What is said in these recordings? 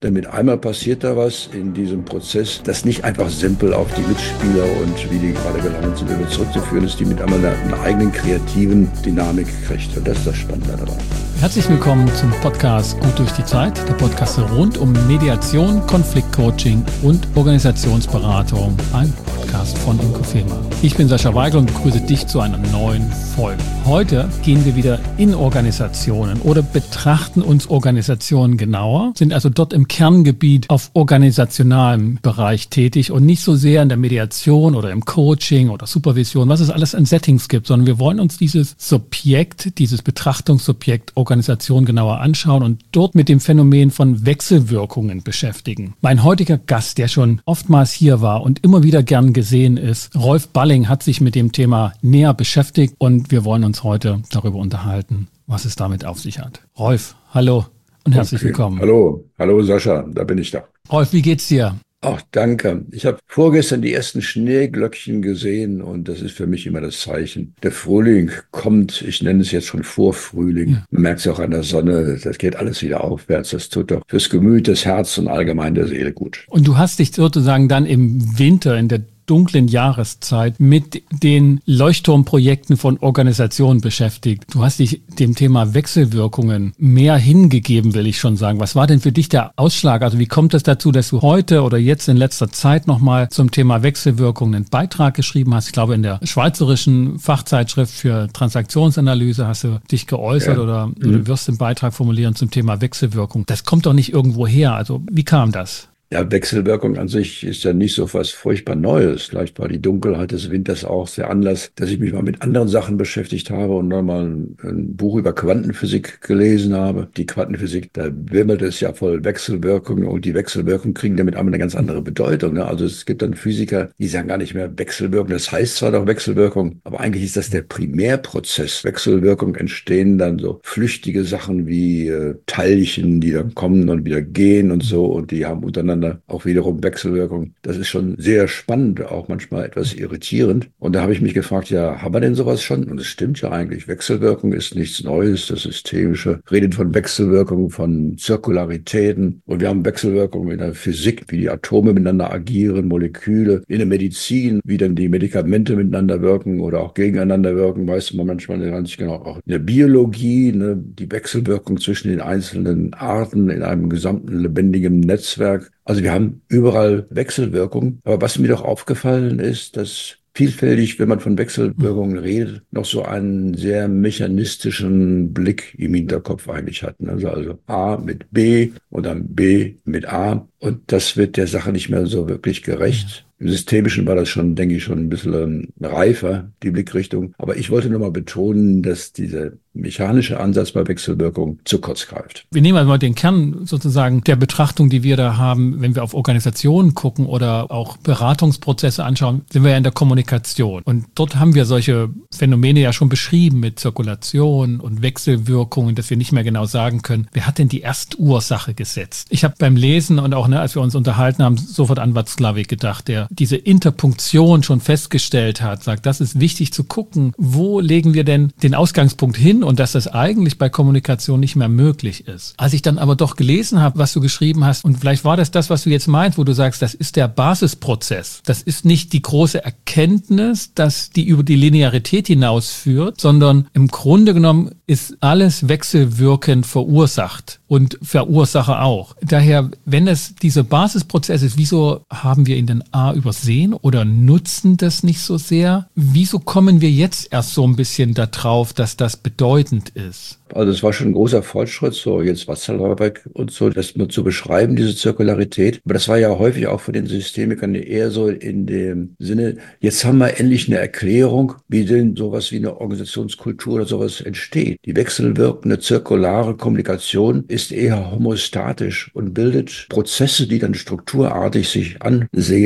Denn mit einmal passiert da was in diesem Prozess, das nicht einfach simpel auf die Mitspieler und wie die gerade gelangt sind, über zurückzuführen ist, die mit einmal einer eigenen kreativen Dynamik kriegt. Und das ist das Spannende daran. Herzlich willkommen zum Podcast Gut durch die Zeit, der Podcast rund um Mediation, Konfliktcoaching und Organisationsberatung, ein Podcast von Imco Fema. Ich bin Sascha Weigel und begrüße dich zu einer neuen Folge. Heute gehen wir wieder in Organisationen oder betrachten uns Organisationen genauer, sind also dort im Kerngebiet auf organisationalem Bereich tätig und nicht so sehr in der Mediation oder im Coaching oder Supervision, was es alles an Settings gibt, sondern wir wollen uns dieses Subjekt, dieses Betrachtungssubjekt Organisation genauer anschauen und dort mit dem Phänomen von Wechselwirkungen beschäftigen. Mein heutiger Gast, der schon oftmals hier war und immer wieder gern gesehen ist, Rolf Balling, hat sich mit dem Thema näher beschäftigt und wir wollen uns heute darüber unterhalten, was es damit auf sich hat. Rolf, hallo und herzlich willkommen. Hallo Sascha, da bin ich da. Rolf, wie geht's dir? Ach, danke. Ich habe vorgestern die ersten Schneeglöckchen gesehen und das ist für mich immer das Zeichen. Der Frühling kommt, ich nenne es jetzt schon Vorfrühling. Ja. Man merkt es auch an der Sonne, das geht alles wieder aufwärts. Das tut doch fürs Gemüt, das Herz und allgemein der Seele gut. Und du hast dich sozusagen dann im Winter, in der dunklen Jahreszeit mit den Leuchtturmprojekten von Organisationen beschäftigt. Du hast dich dem Thema Wechselwirkungen mehr hingegeben, will ich schon sagen. Was war denn für dich der Ausschlag? Also wie kommt es dazu, dass du heute oder jetzt in letzter Zeit nochmal zum Thema Wechselwirkungen einen Beitrag geschrieben hast? Ich glaube, in der schweizerischen Fachzeitschrift für Transaktionsanalyse hast du dich geäußert oder du wirst einen Beitrag formulieren zum Thema Wechselwirkung. Das kommt doch nicht irgendwo her. Also wie kam das? Ja, Wechselwirkung an sich ist ja nicht so was furchtbar Neues. Vielleicht war die Dunkelheit des Winters auch der Anlass, dass ich mich mal mit anderen Sachen beschäftigt habe und dann mal ein Buch über Quantenphysik gelesen habe. Die Quantenphysik, da wimmelt es ja voll Wechselwirkungen und die Wechselwirkungen kriegen damit einmal eine ganz andere Bedeutung. Ne? Also es gibt dann Physiker, die sagen gar nicht mehr Wechselwirkung. Das heißt zwar doch Wechselwirkung, aber eigentlich ist das der Primärprozess. Wechselwirkung entstehen dann so flüchtige Sachen wie Teilchen, die dann kommen und wieder gehen und so und die haben untereinander auch wiederum Wechselwirkung. Das ist schon sehr spannend, auch manchmal etwas irritierend. Und da habe ich mich gefragt, ja, haben wir denn sowas schon? Und es stimmt ja eigentlich. Wechselwirkung ist nichts Neues. Das Systemische redet von Wechselwirkung, von Zirkularitäten. Und wir haben Wechselwirkung in der Physik, wie die Atome miteinander agieren, Moleküle. In der Medizin, wie dann die Medikamente miteinander wirken oder auch gegeneinander wirken, weiß man manchmal gar nicht genau. Auch in der Biologie, ne, die Wechselwirkung zwischen den einzelnen Arten in einem gesamten lebendigen Netzwerk. Also wir haben überall Wechselwirkung. Aber was mir doch aufgefallen ist, dass vielfältig, wenn man von Wechselwirkungen redet, noch so einen sehr mechanistischen Blick im Hinterkopf eigentlich hat. Also A mit B und dann B mit A. Und das wird der Sache nicht mehr so wirklich gerecht. Im Systemischen war das schon, denke ich, schon ein bisschen reifer, die Blickrichtung. Aber ich wollte nochmal betonen, dass dieser mechanische Ansatz bei Wechselwirkung zu kurz greift. Wir nehmen mal den Kern sozusagen der Betrachtung, die wir da haben, wenn wir auf Organisationen gucken oder auch Beratungsprozesse anschauen, sind wir ja in der Kommunikation. Und dort haben wir solche Phänomene ja schon beschrieben mit Zirkulation und Wechselwirkungen, dass wir nicht mehr genau sagen können, wer hat denn die Erstursache gesetzt? Ich habe beim Lesen und auch als wir uns unterhalten haben, sofort an Václavík gedacht, der diese Interpunktion schon festgestellt hat, sagt, das ist wichtig zu gucken, wo legen wir denn den Ausgangspunkt hin und dass das eigentlich bei Kommunikation nicht mehr möglich ist. Als ich dann aber doch gelesen habe, was du geschrieben hast, und vielleicht war das, was du jetzt meinst, wo du sagst, das ist der Basisprozess. Das ist nicht die große Erkenntnis, dass die über die Linearität hinausführt, sondern im Grunde genommen ist alles wechselwirkend verursacht und Verursacher auch. Daher, wenn es dieser Basisprozess ist, wieso haben wir ihn denn übersehen oder nutzen das nicht so sehr? Wieso kommen wir jetzt erst so ein bisschen darauf, dass das bedeutend ist? Also es war schon ein großer Fortschritt, so jetzt Václavík und so, das mal zu beschreiben, diese Zirkularität. Aber das war ja häufig auch von den Systemikern eher so in dem Sinne, jetzt haben wir endlich eine Erklärung, wie denn sowas wie eine Organisationskultur oder sowas entsteht. Die wechselwirkende zirkulare Kommunikation ist eher homostatisch und bildet Prozesse, die dann strukturartig sich ansehen. Die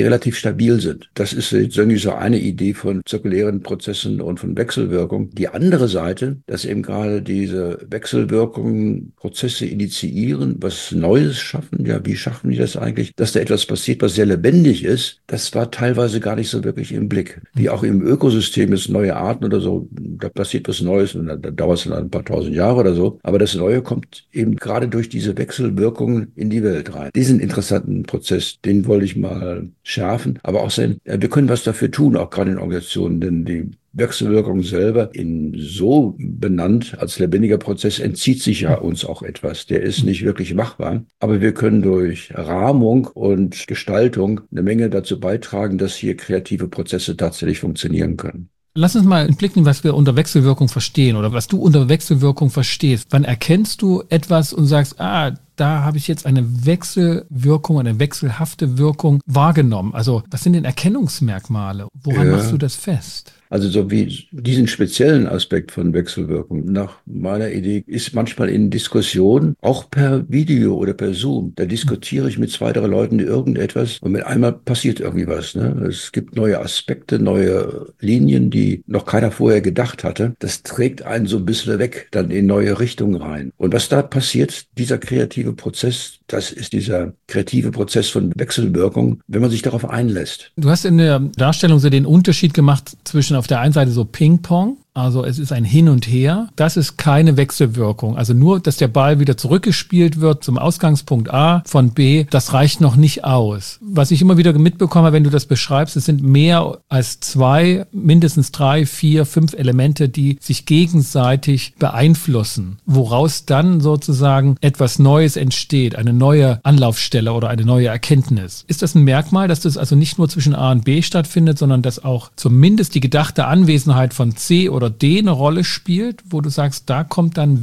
relativ stabil sind. Das ist irgendwie so eine Idee von zirkulären Prozessen und von Wechselwirkung. Die andere Seite, dass eben gerade diese Wechselwirkungen Prozesse initiieren, was Neues schaffen. Ja, wie schaffen die das eigentlich? Dass da etwas passiert, was sehr lebendig ist, das war teilweise gar nicht so wirklich im Blick. Wie auch im Ökosystem ist neue Arten oder so, da passiert was Neues und dann dauert es dann ein paar tausend Jahre oder so. Aber das Neue kommt eben gerade durch diese Wechselwirkungen in die Welt rein. Diesen interessanten Prozess, den wollte ich mal schärfen, aber auch sehen, wir können was dafür tun, auch gerade in Organisationen, denn die Wechselwirkung selber in so benannt als lebendiger Prozess entzieht sich ja uns auch etwas. Der ist nicht wirklich machbar, aber wir können durch Rahmung und Gestaltung eine Menge dazu beitragen, dass hier kreative Prozesse tatsächlich funktionieren können. Lass uns mal einen Blick nehmen, was wir unter Wechselwirkung verstehen oder was du unter Wechselwirkung verstehst. Wann erkennst du etwas und sagst, da habe ich jetzt eine Wechselwirkung, eine wechselhafte Wirkung wahrgenommen? Also was sind denn Erkennungsmerkmale? Woran machst du das fest? Also so wie diesen speziellen Aspekt von Wechselwirkung nach meiner Idee ist manchmal in Diskussionen, auch per Video oder per Zoom, da diskutiere ich mit 2, 3 Leuten irgendetwas und mit einmal passiert irgendwie was. Ne? Es gibt neue Aspekte, neue Linien, die noch keiner vorher gedacht hatte. Das trägt einen so ein bisschen weg, dann in neue Richtungen rein. Und was da passiert, dieser kreative Prozess, das ist dieser kreative Prozess von Wechselwirkung, wenn man sich darauf einlässt. Du hast in der Darstellung so den Unterschied gemacht zwischen auf der einen Seite so Ping-Pong, also es ist ein Hin und Her. Das ist keine Wechselwirkung. Also nur, dass der Ball wieder zurückgespielt wird zum Ausgangspunkt A von B, das reicht noch nicht aus. Was ich immer wieder mitbekomme, wenn du das beschreibst, es sind mehr als 2, mindestens 3, 4, 5 Elemente, die sich gegenseitig beeinflussen, woraus dann sozusagen etwas Neues entsteht, eine neue Anlaufstelle oder eine neue Erkenntnis. Ist das ein Merkmal, dass das also nicht nur zwischen A und B stattfindet, sondern dass auch zumindest die gedachte Anwesenheit von C oder D eine Rolle spielt, wo du sagst, da kommt dann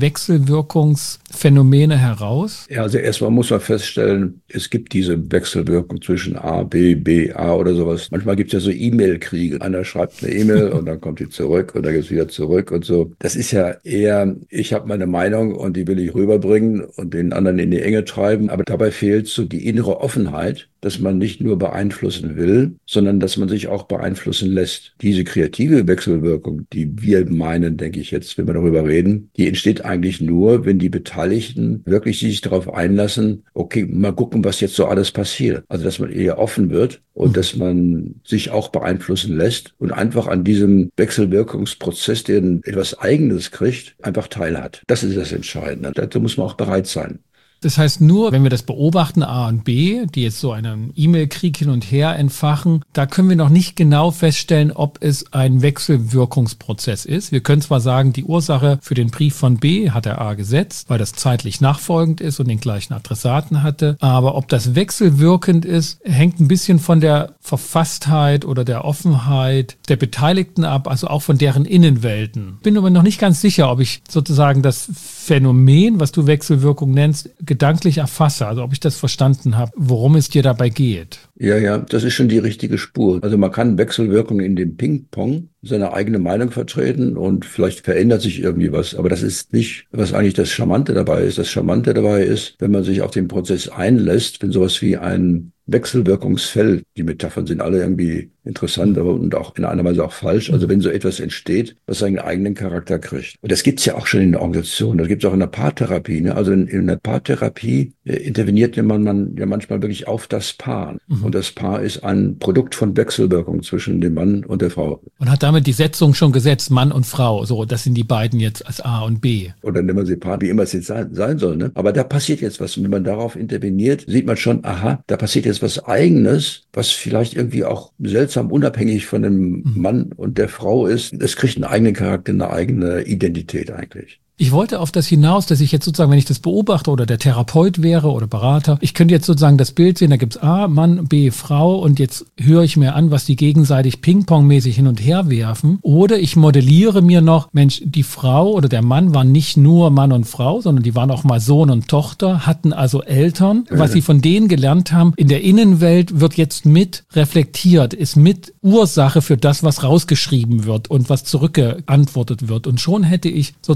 Wechselwirkungsphänomene heraus? Ja, also erstmal muss man feststellen, es gibt diese Wechselwirkung zwischen A, B, B, A oder sowas. Manchmal gibt es ja so E-Mail-Kriege. Einer schreibt eine E-Mail und dann kommt die zurück und dann geht es wieder zurück und so. Das ist ja eher, ich habe meine Meinung und die will ich rüberbringen und den anderen in die Enge treiben. Aber dabei fehlt so die innere Offenheit, dass man nicht nur beeinflussen will, sondern dass man sich auch beeinflussen lässt. Diese kreative Wechselwirkung, die wir meinen, denke ich jetzt, wenn wir darüber reden, die entsteht eigentlich nur, wenn die Beteiligten wirklich sich darauf einlassen, okay, mal gucken, was jetzt so alles passiert. Also, dass man eher offen wird und dass man sich auch beeinflussen lässt und einfach an diesem Wechselwirkungsprozess, der etwas Eigenes kriegt, einfach teilhat. Das ist das Entscheidende. Dazu muss man auch bereit sein. Das heißt, nur wenn wir das beobachten, A und B, die jetzt so einen E-Mail-Krieg hin und her entfachen, da können wir noch nicht genau feststellen, ob es ein Wechselwirkungsprozess ist. Wir können zwar sagen, die Ursache für den Brief von B hat der A gesetzt, weil das zeitlich nachfolgend ist und den gleichen Adressaten hatte, aber ob das wechselwirkend ist, hängt ein bisschen von der Verfasstheit oder der Offenheit der Beteiligten ab, also auch von deren Innenwelten. Bin aber noch nicht ganz sicher, ob ich sozusagen das Phänomen, was du Wechselwirkung nennst, gedanklich erfasse, also ob ich das verstanden habe, worum es dir dabei geht. Ja, das ist schon die richtige Spur. Also man kann Wechselwirkungen in dem Ping-Pong seine eigene Meinung vertreten und vielleicht verändert sich irgendwie was, aber das ist nicht, was eigentlich das Charmante dabei ist. Das Charmante dabei ist, wenn man sich auf den Prozess einlässt, wenn sowas wie ein Wechselwirkungsfeld, die Metaphern sind alle irgendwie interessant, aber und auch in einer Weise auch falsch. Also wenn so etwas entsteht, was seinen eigenen Charakter kriegt. Und das gibt's ja auch schon in der Organisation. Das gibt's auch in der Paartherapie. Ne? Also in der Paartherapie interveniert man ja manchmal wirklich auf das Paar. Und das Paar ist ein Produkt von Wechselwirkung zwischen dem Mann und der Frau. Und hat damit die Setzung schon gesetzt, Mann und Frau. So, das sind die beiden jetzt als A und B. Oder nennen wir sie Paar, wie immer es jetzt sein soll. Ne? Aber da passiert jetzt was. Und wenn man darauf interveniert, sieht man schon, aha, da passiert jetzt was Eigenes, was vielleicht irgendwie auch seltsam unabhängig von dem Mann und der Frau ist. Es kriegt einen eigenen Charakter, eine eigene Identität eigentlich. Ich wollte auf das hinaus, dass ich jetzt sozusagen, wenn ich das beobachte oder der Therapeut wäre oder Berater, ich könnte jetzt sozusagen das Bild sehen, da gibt's A, Mann, B, Frau und jetzt höre ich mir an, was die gegenseitig Ping-Pong-mäßig hin und her werfen. Oder ich modelliere mir noch, Mensch, die Frau oder der Mann waren nicht nur Mann und Frau, sondern die waren auch mal Sohn und Tochter, hatten also Eltern. Was sie von denen gelernt haben, in der Innenwelt wird jetzt mit reflektiert, ist mit Ursache für das, was rausgeschrieben wird und was zurückgeantwortet wird. Und schon hätte ich sozusagen mehr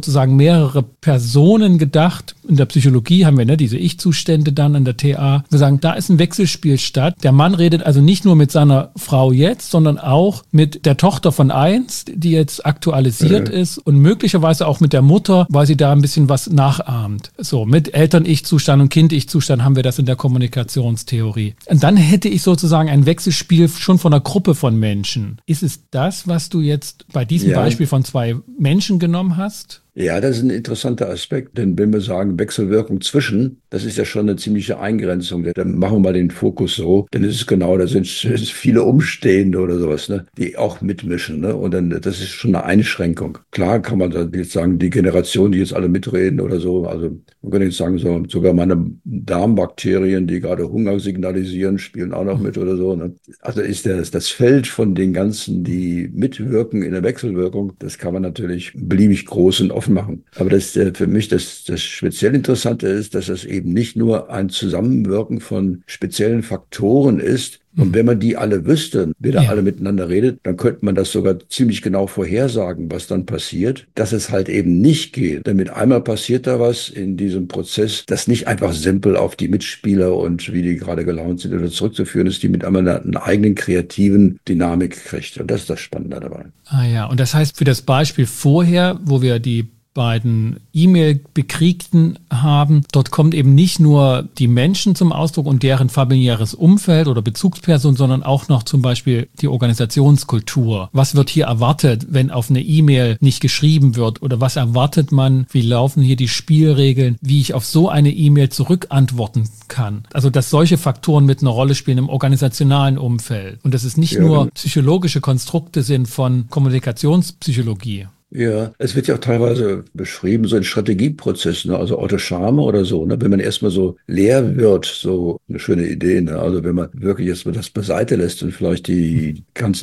mehrere Personen gedacht. In der Psychologie haben wir diese Ich-Zustände dann an der TA. Wir sagen, da ist ein Wechselspiel statt. Der Mann redet also nicht nur mit seiner Frau jetzt, sondern auch mit der Tochter von 1, die jetzt aktualisiert ist und möglicherweise auch mit der Mutter, weil sie da ein bisschen was nachahmt. So, mit Eltern-Ich-Zustand und Kind-Ich-Zustand haben wir das in der Kommunikationstheorie. Und dann hätte ich sozusagen ein Wechselspiel schon von einer Gruppe von Menschen. Ist es das, was du jetzt bei diesem Beispiel von 2 Menschen genommen hast? Ja, das ist ein interessanter Aspekt, denn wenn wir sagen Wechselwirkung zwischen, das ist ja schon eine ziemliche Eingrenzung. Dann machen wir mal den Fokus so, denn es ist genau, da sind viele Umstehende oder sowas, ne, die auch mitmischen, ne, und dann, das ist schon eine Einschränkung. Klar kann man dann jetzt sagen, die Generation, die jetzt alle mitreden oder so, also man könnte jetzt sagen, so, sogar meine Darmbakterien, die gerade Hunger signalisieren, spielen auch noch mit oder so, ne. Also ist das Feld von den ganzen, die mitwirken in der Wechselwirkung, das kann man natürlich beliebig groß und offen machen. Aber das für mich das speziell Interessante ist, dass es eben nicht nur ein Zusammenwirken von speziellen Faktoren ist. Und wenn man die alle wüsste, wer da alle miteinander redet, dann könnte man das sogar ziemlich genau vorhersagen, was dann passiert. Dass es halt eben nicht geht. Denn mit einmal passiert da was in diesem Prozess, das nicht einfach simpel auf die Mitspieler und wie die gerade gelaunt sind oder zurückzuführen ist, die mit einmal eine eigenen kreativen Dynamik kriegt. Und das ist das Spannende dabei. Ah ja, und das heißt für das Beispiel vorher, wo wir die beiden E-Mail-Bekriegten haben, dort kommt eben nicht nur die Menschen zum Ausdruck und deren familiäres Umfeld oder Bezugsperson, sondern auch noch zum Beispiel die Organisationskultur. Was wird hier erwartet, wenn auf eine E-Mail nicht geschrieben wird? Oder was erwartet man? Wie laufen hier die Spielregeln? Wie ich auf so eine E-Mail zurückantworten kann? Also, dass solche Faktoren mit einer Rolle spielen im organisationalen Umfeld. Und dass es nicht nur psychologische Konstrukte sind von Kommunikationspsychologie. Ja, es wird ja auch teilweise beschrieben, so in Strategieprozessen, ne? Also Otto Scharmer oder so, ne? Wenn man erstmal so leer wird, so eine schöne Idee, ne? Also wenn man wirklich erstmal das beiseite lässt und vielleicht die ganzen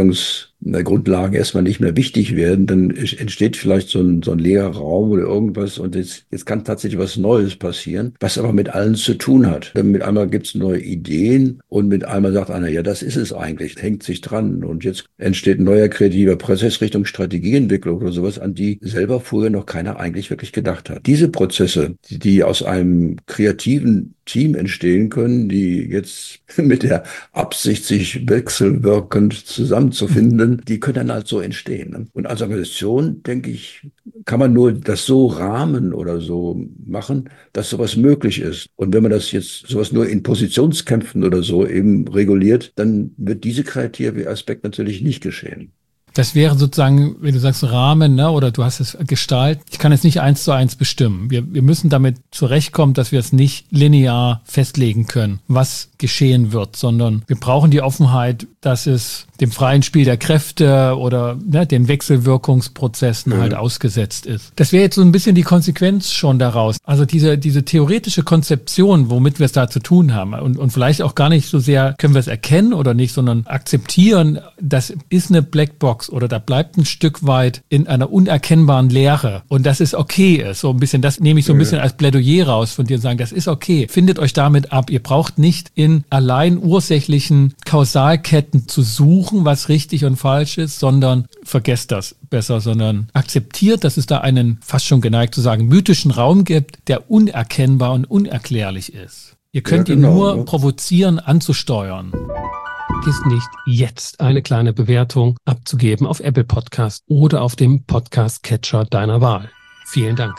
Grundlagen erstmal nicht mehr wichtig werden, dann entsteht vielleicht so ein leerer Raum oder irgendwas und jetzt kann tatsächlich was Neues passieren, was aber mit allen zu tun hat. Dann mit einmal gibt's neue Ideen und mit einmal sagt einer, ja, das ist es eigentlich, hängt sich dran und jetzt entsteht ein neuer kreativer Prozess Richtung Strategieentwicklung oder sowas, an die selber vorher noch keiner eigentlich wirklich gedacht hat. Diese Prozesse, die aus einem kreativen Team entstehen können, die jetzt mit der Absicht, sich wechselwirkend zusammenzufinden, die können dann halt so entstehen. Ne? Und als Organisation, denke ich, kann man nur das so rahmen oder so machen, dass sowas möglich ist. Und wenn man das jetzt sowas nur in Positionskämpfen oder so eben reguliert, dann wird diese kreative Aspekt natürlich nicht geschehen. Das wäre sozusagen, wenn du sagst Rahmen, ne, oder du hast es Gestalt. Ich kann es nicht 1:1 bestimmen. Wir müssen damit zurechtkommen, dass wir es nicht linear festlegen können, was geschehen wird, sondern wir brauchen die Offenheit, dass es dem freien Spiel der Kräfte oder den Wechselwirkungsprozessen halt ausgesetzt ist. Das wäre jetzt so ein bisschen die Konsequenz schon daraus. Also diese theoretische Konzeption, womit wir es da zu tun haben und vielleicht auch gar nicht so sehr können wir es erkennen oder nicht, sondern akzeptieren, das ist eine Blackbox oder da bleibt ein Stück weit in einer unerkennbaren Leere und dass es okay ist. So ein bisschen, das nehme ich so ein bisschen als Plädoyer raus von dir und sagen, das ist okay. Findet euch damit ab. Ihr braucht nicht in allein ursächlichen Kausalketten zu suchen, was richtig und falsch ist, sondern vergesst das besser, sondern akzeptiert, dass es da einen, fast schon geneigt zu sagen, mythischen Raum gibt, der unerkennbar und unerklärlich ist. Ihr könnt ihn nur provozieren, anzusteuern. Vergiss nicht, jetzt eine kleine Bewertung abzugeben auf Apple Podcast oder auf dem Podcast-Catcher deiner Wahl. Vielen Dank.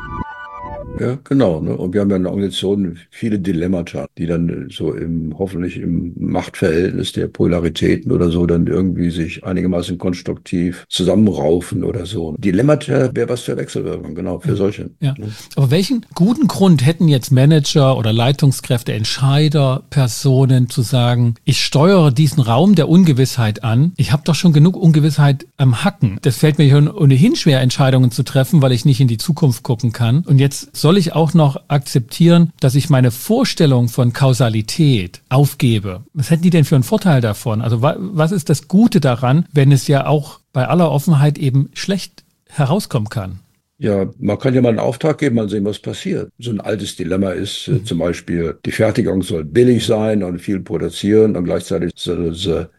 Ja, genau. Ne? Und wir haben ja in der Organisation viele Dilemmata, die dann so hoffentlich im Machtverhältnis der Polaritäten oder so dann irgendwie sich einigermaßen konstruktiv zusammenraufen oder so. Dilemmata wäre was für Wechselwirkung, genau, für solche. Ja. Ne? Aber welchen guten Grund hätten jetzt Manager oder Leitungskräfte, Entscheider, Personen zu sagen, ich steuere diesen Raum der Ungewissheit an. Ich habe doch schon genug Ungewissheit am Hacken. Das fällt mir schon ohnehin schwer, Entscheidungen zu treffen, weil ich nicht in die Zukunft gucken kann. Und jetzt soll ich auch noch akzeptieren, dass ich meine Vorstellung von Kausalität aufgebe? Was hätten die denn für einen Vorteil davon? Also was ist das Gute daran, wenn es ja auch bei aller Offenheit eben schlecht herauskommen kann? Ja, man kann ja mal einen Auftrag geben, mal sehen, was passiert. So ein altes Dilemma ist zum Beispiel, die Fertigung soll billig sein und viel produzieren und gleichzeitig soll es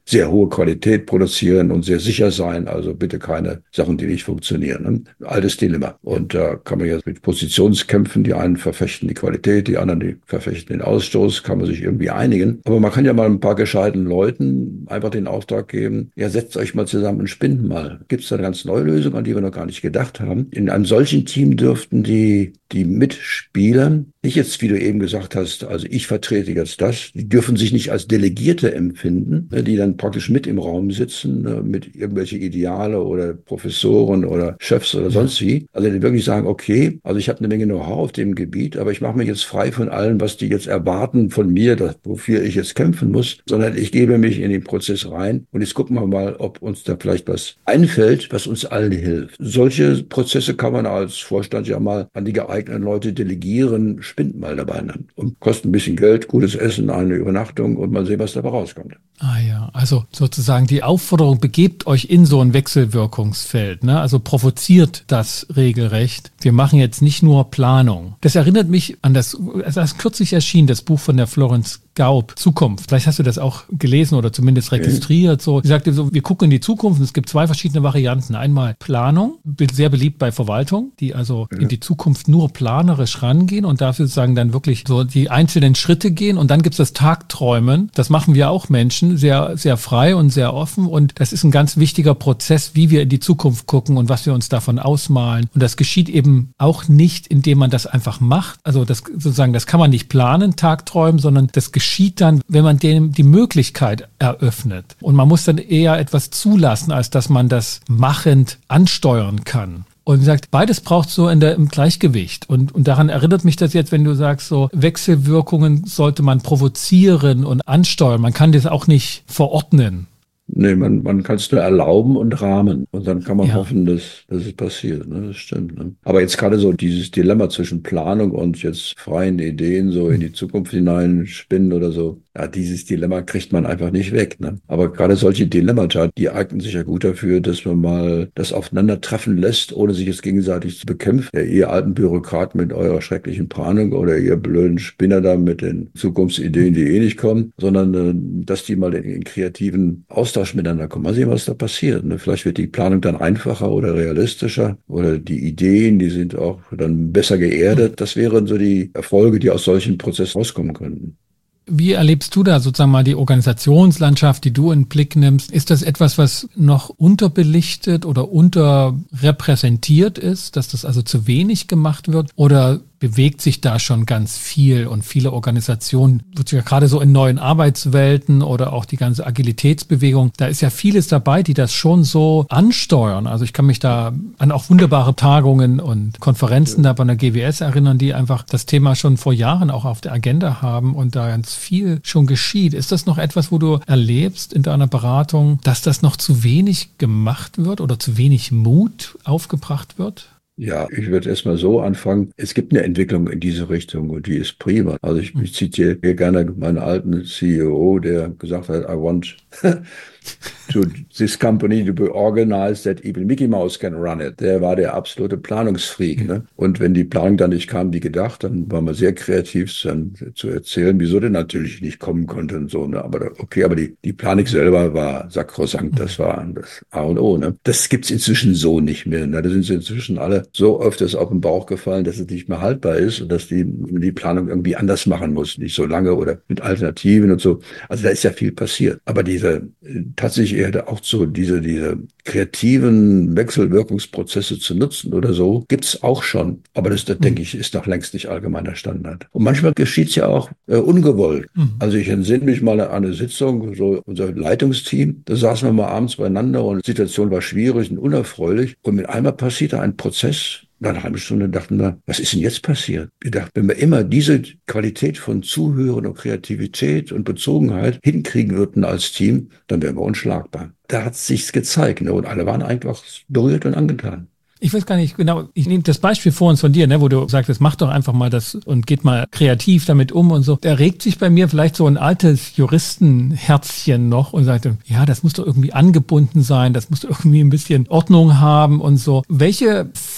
sehr hohe Qualität produzieren und sehr sicher sein. Also bitte keine Sachen, die nicht funktionieren. Ne? Altes Dilemma. Und da kann man jetzt mit Positionskämpfen, die einen verfechten die Qualität, die anderen die verfechten den Ausstoß, kann man sich irgendwie einigen. Aber man kann ja mal ein paar gescheiten Leuten einfach den Auftrag geben, ja, setzt euch mal zusammen und spinnt mal. Gibt es da eine ganz neue Lösung, an die wir noch gar nicht gedacht haben? In einem solchen Team dürften die Mitspieler, nicht jetzt, wie du eben gesagt hast, also ich vertrete jetzt das, die dürfen sich nicht als Delegierte empfinden, die dann praktisch mit im Raum sitzen, mit irgendwelche Ideale oder Professoren oder Chefs oder sonst wie. Also die wirklich sagen, okay, also ich habe eine Menge Know-how auf dem Gebiet, aber ich mache mich jetzt frei von allem, was die jetzt erwarten von mir, wofür ich jetzt kämpfen muss, sondern ich gebe mich in den Prozess rein und jetzt gucken wir mal, ob uns da vielleicht was einfällt, was uns allen hilft. Solche Prozesse kann man als Vorstand ja mal an die geeigneten Leute delegieren, spinnt mal dabei und kostet ein bisschen Geld, gutes Essen, eine Übernachtung und mal sehen, was dabei rauskommt. Ah ja, also sozusagen die Aufforderung, begebt euch in so ein Wechselwirkungsfeld, ne? Also provoziert das regelrecht. Wir machen jetzt nicht nur Planung. Das erinnert mich an das kürzlich erschien, das Buch von der Florence Gaub, Zukunft. Vielleicht hast du das auch gelesen oder zumindest registriert. So, sie sagte so, wir gucken in die Zukunft und es gibt zwei verschiedene Varianten. Einmal Planung, sehr beliebt bei Verwaltung, die also in die Zukunft nur planerisch rangehen und dafür sozusagen dann wirklich so die einzelnen Schritte gehen. Und dann gibt es das Tagträumen. Das machen wir auch Menschen sehr, sehr frei und sehr offen. Und das ist ein ganz wichtiger Prozess, wie wir in die Zukunft gucken und was wir uns davon ausmalen. Und das geschieht eben auch nicht, indem man das einfach macht. Also das sozusagen, das kann man nicht planen, Tagträumen, sondern das geschieht dann, wenn man dem die Möglichkeit eröffnet. Und man muss dann eher etwas zulassen, als dass man das machend ansteuern kann. Und wie gesagt, beides braucht so im Gleichgewicht. Und daran erinnert mich das jetzt, wenn du sagst, so Wechselwirkungen sollte man provozieren und ansteuern. Man kann das auch nicht verordnen. Nee, man kann es nur erlauben und rahmen. Und dann kann man hoffen, dass es passiert. Ne? Das stimmt. Ne? Aber jetzt gerade so dieses Dilemma zwischen Planung und jetzt freien Ideen so in die Zukunft hineinspinnen oder so. Ja, dieses Dilemma kriegt man einfach nicht weg. Ne? Aber gerade solche Dilemmata, die eignen sich ja gut dafür, dass man mal das Aufeinandertreffen lässt, ohne sich jetzt gegenseitig zu bekämpfen. Ja, ihr alten Bürokraten mit eurer schrecklichen Planung oder ihr blöden Spinner da mit den Zukunftsideen, die eh nicht kommen, sondern dass die mal in kreativen Austausch miteinander kommen. Mal sehen, was da passiert. Ne? Vielleicht wird die Planung dann einfacher oder realistischer oder die Ideen, die sind auch dann besser geerdet. Das wären so die Erfolge, die aus solchen Prozessen rauskommen könnten. Wie erlebst du da sozusagen mal die Organisationslandschaft, die du in den Blick nimmst? Ist das etwas, was noch unterbelichtet oder unterrepräsentiert ist, dass das also zu wenig gemacht wird? Oder bewegt sich da schon ganz viel und viele Organisationen, gerade so in neuen Arbeitswelten oder auch die ganze Agilitätsbewegung, da ist ja vieles dabei, die das schon so ansteuern. Also ich kann mich da an auch wunderbare Tagungen und Konferenzen da bei der GWS erinnern, die einfach das Thema schon vor Jahren auch auf der Agenda haben und da ganz viel schon geschieht. Ist das noch etwas, wo du erlebst in deiner Beratung, dass das noch zu wenig gemacht wird oder zu wenig Mut aufgebracht wird? Ja, ich würde erstmal so anfangen. Es gibt eine Entwicklung in diese Richtung und die ist prima. Also ich zitiere hier gerne meinen alten CEO, der gesagt hat, I want to this company to be organized that even Mickey Mouse can run it. Der war der absolute Planungsfreak. Ne? Und wenn die Planung dann nicht kam wie gedacht, dann war man sehr kreativ dann zu erzählen, wieso denn natürlich nicht kommen konnte und so. Ne? Aber okay, aber die Planung selber war sakrosankt. Das war das A und O. Ne? Das gibt's inzwischen so nicht mehr. Ne? Da sind sie inzwischen alle so öfters auf den Bauch gefallen, dass es nicht mehr haltbar ist und dass die Planung irgendwie anders machen muss. Nicht so lange oder mit Alternativen und so. Also da ist ja viel passiert. Aber tatsächlich eher auch so diese kreativen Wechselwirkungsprozesse zu nutzen oder so, gibt's auch schon. Aber das denke ich, ist noch längst nicht allgemeiner Standard. Und manchmal geschieht's ja auch ungewollt. Also ich entsinne mich mal an eine Sitzung, so unser Leitungsteam, da saßen wir mal abends beieinander und die Situation war schwierig und unerfreulich. Und mit einmal passierte ein Prozess. Nach einer halben Stunde dachten wir, was ist denn jetzt passiert? Wir dachten, wenn wir immer diese Qualität von Zuhören und Kreativität und Bezogenheit hinkriegen würden als Team, dann wären wir unschlagbar. Da hat es sich gezeigt, ne? Und alle waren einfach berührt und angetan. Ich weiß gar nicht genau, ich nehme das Beispiel vor uns von dir, ne, wo du sagtest, mach doch einfach mal das und geht mal kreativ damit um und so. Da regt sich bei mir vielleicht so ein altes Juristenherzchen noch und sagt, ja, das muss doch irgendwie angebunden sein, das muss doch irgendwie ein bisschen Ordnung haben und so. Welche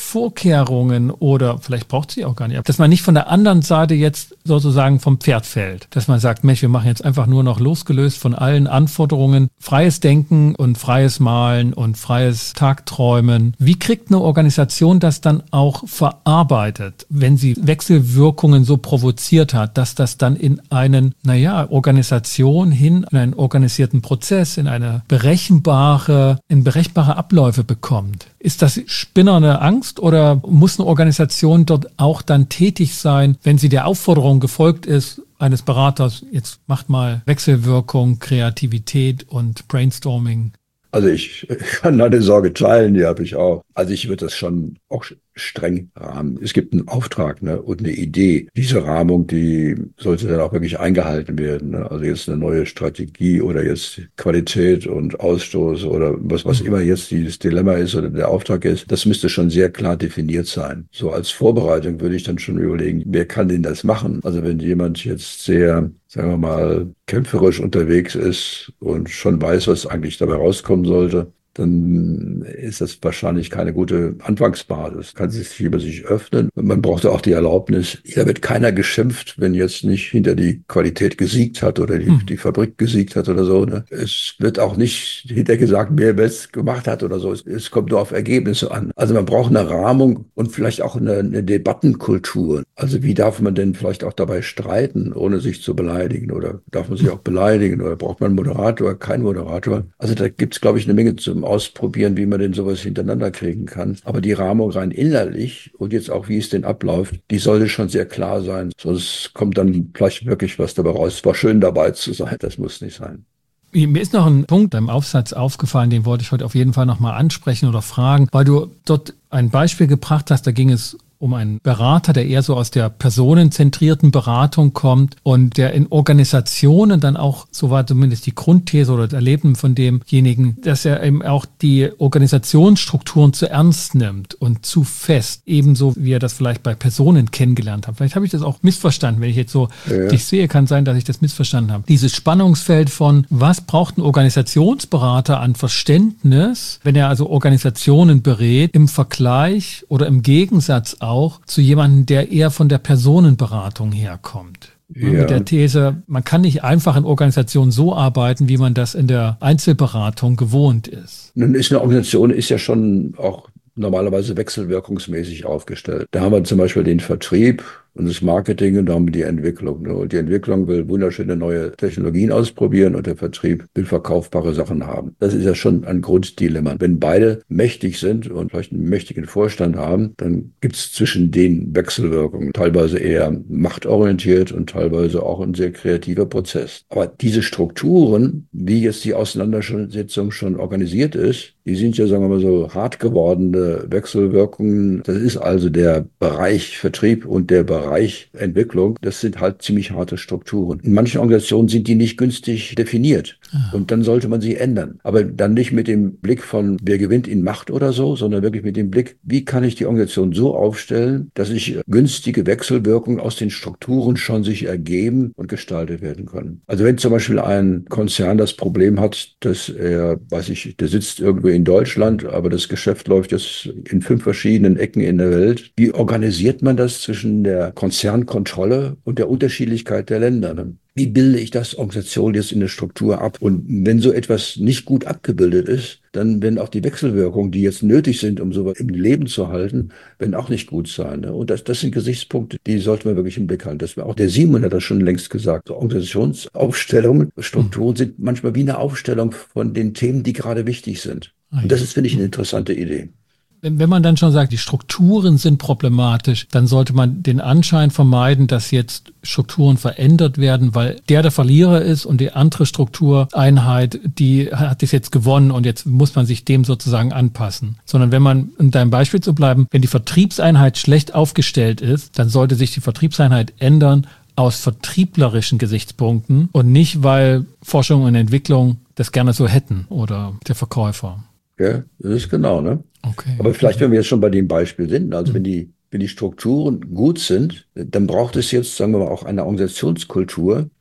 Vorkehrungen oder vielleicht braucht sie auch gar nicht, dass man nicht von der anderen Seite jetzt sozusagen vom Pferd fällt. Dass man sagt, Mensch, wir machen jetzt einfach nur noch losgelöst von allen Anforderungen, freies Denken und freies Malen und freies Tagträumen. Wie kriegt eine Organisation das dann auch verarbeitet, wenn sie Wechselwirkungen so provoziert hat, dass das dann in einen, Organisation hin, in einen organisierten Prozess, in berechenbare Abläufe bekommt? Ist das spinnerne Angst oder muss eine Organisation dort auch dann tätig sein, wenn sie der Aufforderung gefolgt ist, eines Beraters, jetzt macht mal Wechselwirkung, Kreativität und Brainstorming? Also ich kann deine Sorge teilen, die habe ich auch. Also ich würde das schon auch streng rahmen. Es gibt einen Auftrag, ne, und eine Idee. Diese Rahmung, die sollte dann auch wirklich eingehalten werden. Ne? Also jetzt eine neue Strategie oder jetzt Qualität und Ausstoß oder was immer jetzt dieses Dilemma ist oder der Auftrag ist, das müsste schon sehr klar definiert sein. So als Vorbereitung würde ich dann schon überlegen, wer kann denn das machen? Also wenn jemand jetzt sehr, sagen wir mal, kämpferisch unterwegs ist und schon weiß, was eigentlich dabei rauskommen sollte, dann ist das wahrscheinlich keine gute Anfangsbasis. Kann sich über sich öffnen. Man braucht auch die Erlaubnis. Hier wird keiner geschimpft, wenn jetzt nicht hinter die Qualität gesiegt hat oder die Fabrik gesiegt hat oder so. Ne? Es wird auch nicht hinter gesagt, wer es gemacht hat oder so. Es kommt nur auf Ergebnisse an. Also man braucht eine Rahmung und vielleicht auch eine Debattenkultur. Also wie darf man denn vielleicht auch dabei streiten, ohne sich zu beleidigen? Oder darf man sich auch beleidigen? Oder braucht man einen Moderator, keinen Moderator? Also da gibt es, glaube ich, eine Menge zum Ausprobieren, wie man denn sowas hintereinander kriegen kann. Aber die Rahmung rein innerlich und jetzt auch, wie es denn abläuft, die sollte schon sehr klar sein. Sonst kommt dann vielleicht wirklich was dabei raus. Es war schön dabei zu sein. Das muss nicht sein. Mir ist noch ein Punkt im Aufsatz aufgefallen, den wollte ich heute auf jeden Fall nochmal ansprechen oder fragen, weil du dort ein Beispiel gebracht hast, da ging es um einen Berater, der eher so aus der personenzentrierten Beratung kommt und der in Organisationen dann auch, so war zumindest die Grundthese oder das Erleben von demjenigen, dass er eben auch die Organisationsstrukturen zu ernst nimmt und zu fest, ebenso wie er das vielleicht bei Personen kennengelernt hat. Vielleicht habe ich das auch missverstanden, wenn ich jetzt so dich sehe, kann sein, dass ich das missverstanden habe. Dieses Spannungsfeld von, was braucht ein Organisationsberater an Verständnis, wenn er also Organisationen berät, im Vergleich oder im Gegensatz auch zu jemandem, der eher von der Personenberatung herkommt. Ja. Mit der These, man kann nicht einfach in Organisationen so arbeiten, wie man das in der Einzelberatung gewohnt ist. Nun ist eine Organisation ja schon auch normalerweise wechselwirkungsmäßig aufgestellt. Da haben wir zum Beispiel den Vertrieb und das Marketing und dann die Entwicklung. Und die Entwicklung will wunderschöne neue Technologien ausprobieren und der Vertrieb will verkaufbare Sachen haben. Das ist ja schon ein Grunddilemma. Wenn beide mächtig sind und vielleicht einen mächtigen Vorstand haben, dann gibt es zwischen den Wechselwirkungen teilweise eher machtorientiert und teilweise auch ein sehr kreativer Prozess. Aber diese Strukturen, wie jetzt die Auseinandersetzung schon organisiert ist, die sind ja, sagen wir mal so, hart gewordene Wechselwirkungen. Das ist also der Bereich Vertrieb und der Bereich Entwicklung. Das sind halt ziemlich harte Strukturen. In manchen Organisationen sind die nicht günstig definiert. Und dann sollte man sie ändern. Aber dann nicht mit dem Blick von, wer gewinnt in Macht oder so, sondern wirklich mit dem Blick, wie kann ich die Organisation so aufstellen, dass sich günstige Wechselwirkungen aus den Strukturen schon sich ergeben und gestaltet werden können. Also wenn zum Beispiel ein Konzern das Problem hat, dass er, der sitzt irgendwo in Deutschland, aber das Geschäft läuft jetzt in 5 verschiedenen Ecken in der Welt. Wie organisiert man das zwischen der Konzernkontrolle und der Unterschiedlichkeit der Länder? Wie bilde ich das Organisation jetzt in der Struktur ab? Und wenn so etwas nicht gut abgebildet ist, dann werden auch die Wechselwirkungen, die jetzt nötig sind, um sowas im Leben zu halten, werden auch nicht gut sein. Und das sind Gesichtspunkte, die sollten wir wirklich im Blick halten. Auch der Simon hat das schon längst gesagt. So Organisationsaufstellungen, Strukturen sind manchmal wie eine Aufstellung von den Themen, die gerade wichtig sind. Und das ist, finde ich, eine interessante Idee. Wenn man dann schon sagt, die Strukturen sind problematisch, dann sollte man den Anschein vermeiden, dass jetzt Strukturen verändert werden, weil der Verlierer ist und die andere Struktureinheit, die hat es jetzt gewonnen und jetzt muss man sich dem sozusagen anpassen. Sondern wenn man, um deinem Beispiel zu bleiben, wenn die Vertriebseinheit schlecht aufgestellt ist, dann sollte sich die Vertriebseinheit ändern aus vertrieblerischen Gesichtspunkten und nicht, weil Forschung und Entwicklung das gerne so hätten oder der Verkäufer. Ja, das ist genau, ne? Okay. Aber vielleicht, wenn wir jetzt schon bei dem Beispiel sind, also wenn die Strukturen gut sind, dann braucht es jetzt, sagen wir mal, auch eine Organisationskultur,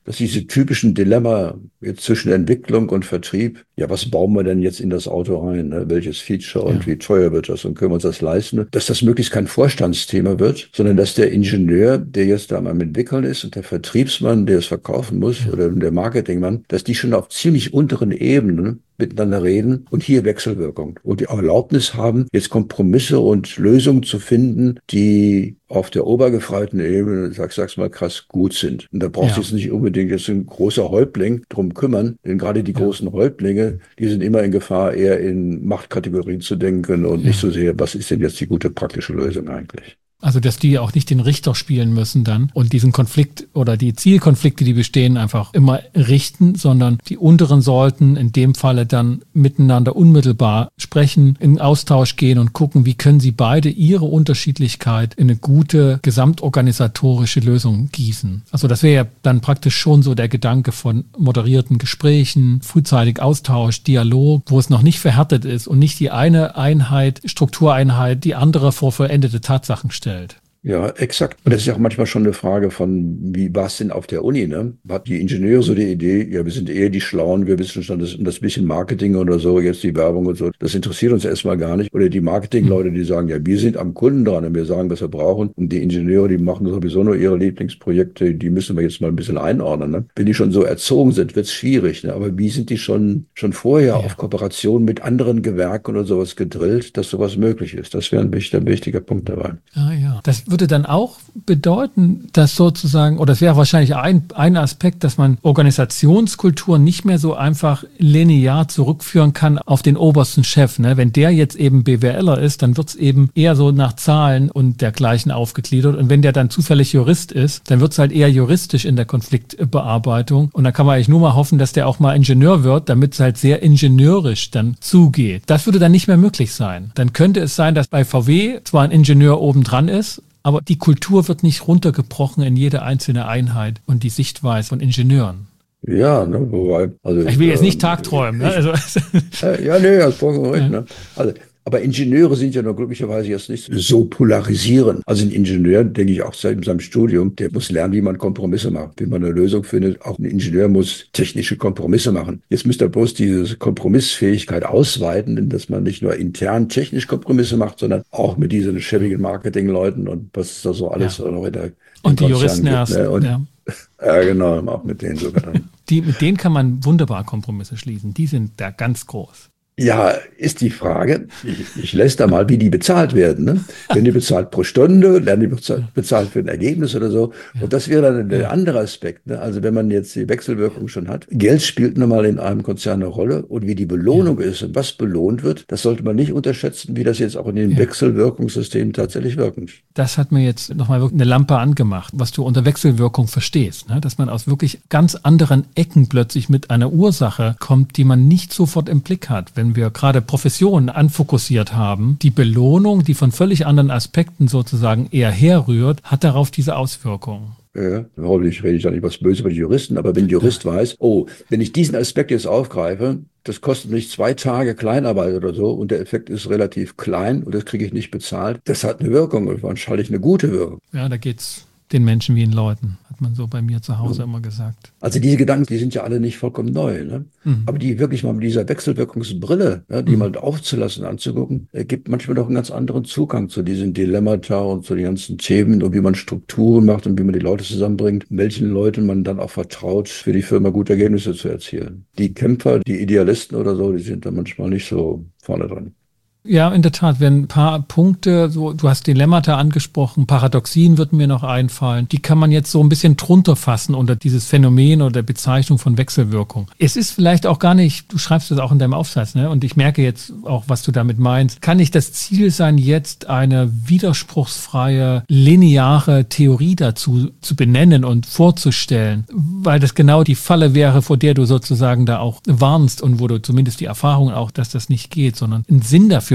dass diese typischen Dilemma jetzt zwischen Entwicklung und Vertrieb, ja, was bauen wir denn jetzt in das Auto rein? Ne? Welches Feature und wie teuer wird das und können wir uns das leisten? Dass das möglichst kein Vorstandsthema wird, sondern dass der Ingenieur, der jetzt da am Entwickeln ist und der Vertriebsmann, der es verkaufen muss oder der Marketingmann, dass die schon auf ziemlich unteren Ebenen miteinander reden und hier Wechselwirkung und die Erlaubnis haben, jetzt Kompromisse und Lösungen zu finden, die auf der obergefreiten Ebene, sag's mal krass, gut sind. Und da braucht sich jetzt nicht unbedingt jetzt ein großer Häuptling drum kümmern, denn gerade die großen Häuptlinge, die sind immer in Gefahr, eher in Machtkategorien zu denken und nicht so sehr, was ist denn jetzt die gute praktische Lösung eigentlich? Also, dass die auch nicht den Richter spielen müssen dann und diesen Konflikt oder die Zielkonflikte, die bestehen, einfach immer richten, sondern die unteren sollten in dem Falle dann miteinander unmittelbar sprechen, in Austausch gehen und gucken, wie können sie beide ihre Unterschiedlichkeit in eine gute gesamtorganisatorische Lösung gießen. Also das wäre ja dann praktisch schon so der Gedanke von moderierten Gesprächen, frühzeitig Austausch, Dialog, wo es noch nicht verhärtet ist und nicht die eine Einheit, Struktureinheit, die andere vor vollendete Tatsachen stellt. Ja, exakt. Und das ist ja auch manchmal schon eine Frage von, wie war es denn auf der Uni, ne? Hat die Ingenieure so die Idee, ja, wir sind eher die Schlauen, wir wissen schon das bisschen Marketing oder so, jetzt die Werbung und so, das interessiert uns erstmal gar nicht. Oder die Marketingleute, die sagen, ja, wir sind am Kunden dran und wir sagen, was wir brauchen. Und die Ingenieure, die machen sowieso nur ihre Lieblingsprojekte, die müssen wir jetzt mal ein bisschen einordnen, ne? Wenn die schon so erzogen sind, wird's schwierig, ne? Aber wie sind die schon vorher auf Kooperation mit anderen Gewerken oder sowas gedrillt, dass sowas möglich ist? Das wäre ein wichtiger Punkt dabei. Ah ja, das würde dann auch bedeuten, dass sozusagen, oder es wäre wahrscheinlich ein Aspekt, dass man Organisationskultur nicht mehr so einfach linear zurückführen kann auf den obersten Chef. Ne? Wenn der jetzt eben BWLer ist, dann wird es eben eher so nach Zahlen und dergleichen aufgegliedert. Und wenn der dann zufällig Jurist ist, dann wird es halt eher juristisch in der Konfliktbearbeitung. Und dann kann man eigentlich nur mal hoffen, dass der auch mal Ingenieur wird, damit es halt sehr ingenieurisch dann zugeht. Das würde dann nicht mehr möglich sein. Dann könnte es sein, dass bei VW zwar ein Ingenieur obendran ist, aber die Kultur wird nicht runtergebrochen in jede einzelne Einheit und die Sichtweise von Ingenieuren. Ja, ne, wobei, also ich will jetzt nicht tagträumen. Ne? Also, ja, nee, das ist vollkommen recht. Ne? Also, aber Ingenieure sind ja nur glücklicherweise jetzt nicht so polarisierend. Also ein Ingenieur, denke ich auch seit seinem Studium, der muss lernen, wie man Kompromisse macht, wie man eine Lösung findet. Auch ein Ingenieur muss technische Kompromisse machen. Jetzt müsste er bloß diese Kompromissfähigkeit ausweiten, dass man nicht nur intern technisch Kompromisse macht, sondern auch mit diesen schäbigen Marketingleuten und was ist da so alles noch in der und die Juristen erst. Ne? Und, ja, genau, auch mit denen sogar dann. Mit denen kann man wunderbar Kompromisse schließen. Die sind da ganz groß. Ja, ist die Frage, ich lässt da mal, wie die bezahlt werden. Ne? Werden die bezahlt pro Stunde, werden die bezahlt für ein Ergebnis oder so. Und das wäre dann der andere Aspekt. Ne? Also wenn man jetzt die Wechselwirkung schon hat, Geld spielt nun mal in einem Konzern eine Rolle und wie die Belohnung ist und was belohnt wird, das sollte man nicht unterschätzen, wie das jetzt auch in den Wechselwirkungssystemen tatsächlich wirken. Das hat mir jetzt nochmal wirklich eine Lampe angemacht, was du unter Wechselwirkung verstehst. Ne? Dass man aus wirklich ganz anderen Ecken plötzlich mit einer Ursache kommt, die man nicht sofort im Blick hat. Wenn wir gerade Professionen anfokussiert haben, die Belohnung, die von völlig anderen Aspekten sozusagen eher herrührt, hat darauf diese Auswirkungen. Ja, hoffentlich rede ich da nicht was Böses über die Juristen, aber wenn ein Jurist weiß, oh, wenn ich diesen Aspekt jetzt aufgreife, das kostet mich 2 Tage Kleinarbeit oder so und der Effekt ist relativ klein und das kriege ich nicht bezahlt, das hat eine Wirkung und wahrscheinlich eine gute Wirkung. Ja, da geht's den Menschen wie den Leuten, hat man so bei mir zu Hause immer gesagt. Also diese Gedanken, die sind ja alle nicht vollkommen neu, ne? Aber die wirklich mal mit dieser Wechselwirkungsbrille, ja, die mal aufzulassen, anzugucken, gibt manchmal doch einen ganz anderen Zugang zu diesen Dilemmata und zu den ganzen Themen und wie man Strukturen macht und wie man die Leute zusammenbringt, welchen Leuten man dann auch vertraut, für die Firma gute Ergebnisse zu erzielen. Die Kämpfer, die Idealisten oder so, die sind da manchmal nicht so vorne dran. Ja, in der Tat, wenn ein paar Punkte, so, du hast Dilemmata angesprochen, Paradoxien würden mir noch einfallen, die kann man jetzt so ein bisschen drunter fassen unter dieses Phänomen oder Bezeichnung von Wechselwirkung. Es ist vielleicht auch gar nicht, du schreibst das auch in deinem Aufsatz, ne? Und ich merke jetzt auch, was du damit meinst. Kann nicht das Ziel sein, jetzt eine widerspruchsfreie, lineare Theorie dazu zu benennen und vorzustellen, weil das genau die Falle wäre, vor der du sozusagen da auch warnst und wo du zumindest die Erfahrung auch, dass das nicht geht, sondern einen Sinn dafür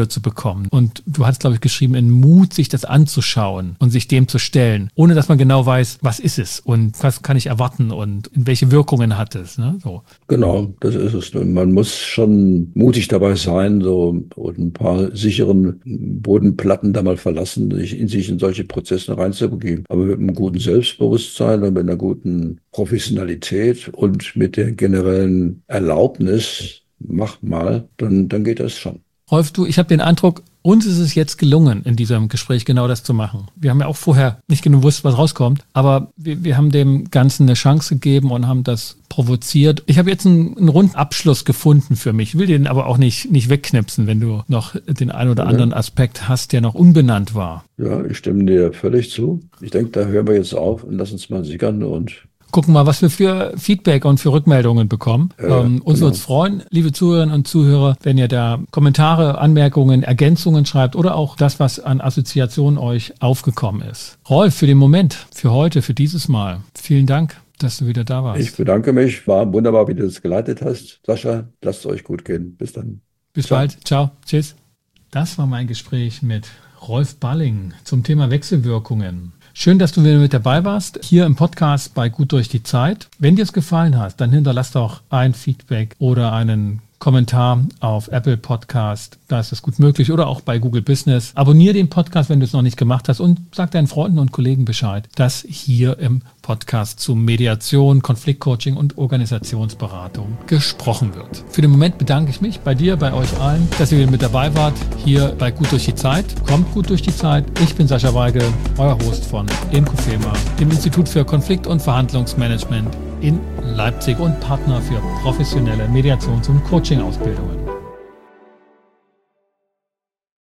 dafür zu bekommen. Und du hast, glaube ich, geschrieben, in Mut, sich das anzuschauen und sich dem zu stellen, ohne dass man genau weiß, was ist es und was kann ich erwarten und welche Wirkungen hat es. Ne? So. Genau, das ist es. Man muss schon mutig dabei sein, so und ein paar sicheren Bodenplatten da mal verlassen, sich in solche Prozesse reinzubegeben. Aber mit einem guten Selbstbewusstsein und mit einer guten Professionalität und mit der generellen Erlaubnis, mach mal, dann geht das schon. Rolf, ich habe den Eindruck, uns ist es jetzt gelungen, in diesem Gespräch genau das zu machen. Wir haben ja auch vorher nicht genau gewusst, was rauskommt, aber wir haben dem Ganzen eine Chance gegeben und haben das provoziert. Ich habe jetzt einen runden Abschluss gefunden für mich. Ich will den aber auch nicht wegknipsen, wenn du noch den einen oder anderen Aspekt hast, der noch unbenannt war. Ja, ich stimme dir völlig zu. Ich denke, da hören wir jetzt auf und lass uns mal sickern und gucken mal, was wir für Feedback und für Rückmeldungen bekommen. Uns würde es freuen, liebe Zuhörerinnen und Zuhörer, wenn ihr da Kommentare, Anmerkungen, Ergänzungen schreibt oder auch das, was an Assoziationen euch aufgekommen ist. Rolf, für den Moment, für heute, für dieses Mal, vielen Dank, dass du wieder da warst. Ich bedanke mich. War wunderbar, wie du das geleitet hast. Sascha, lasst es euch gut gehen. Bis dann. Bis bald. Ciao. Tschüss. Das war mein Gespräch mit Rolf Balling zum Thema Wechselwirkungen. Schön, dass du wieder mit dabei warst, hier im Podcast bei Gut durch die Zeit. Wenn dir es gefallen hat, dann hinterlass doch ein Feedback oder einen Kommentar auf Apple Podcast, da ist das gut möglich, oder auch bei Google Business. Abonniere den Podcast, wenn du es noch nicht gemacht hast, und sag deinen Freunden und Kollegen Bescheid, dass hier im Podcast zu Mediation, Konfliktcoaching und Organisationsberatung gesprochen wird. Für den Moment bedanke ich mich bei dir, bei euch allen, dass ihr wieder mit dabei wart, hier bei Gut durch die Zeit. Kommt gut durch die Zeit. Ich bin Sascha Weigel, euer Host von Inkofema, dem Institut für Konflikt- und Verhandlungsmanagement in Leipzig und Partner für professionelle Mediations- und Coaching-Ausbildungen.